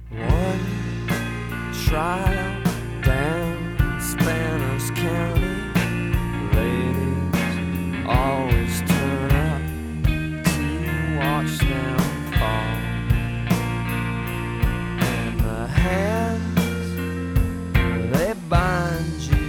One trial down Spanish County. Ladies always turn up to watch them fall. And the hands, they bind you.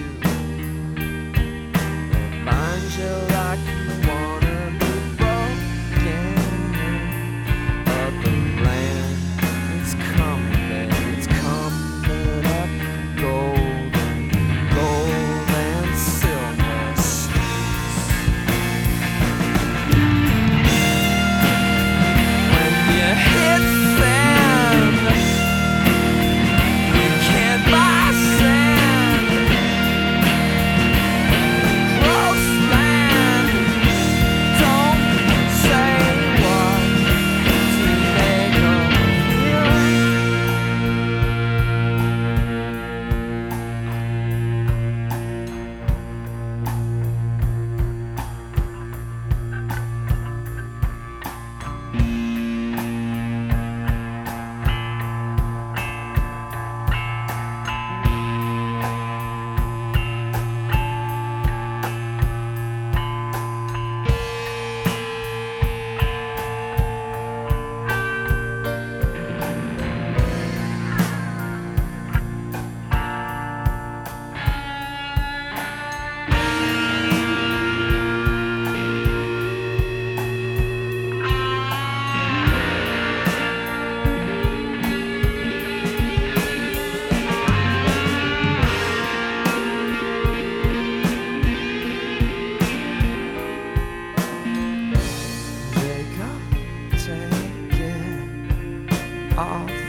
They bind you like you wanna be broken. But the land, it's coming, baby, it's coming up. Golden, gold and silver streets. When you hit sand, you can't buy sand. Gross land, don't say what to make of you. Take it off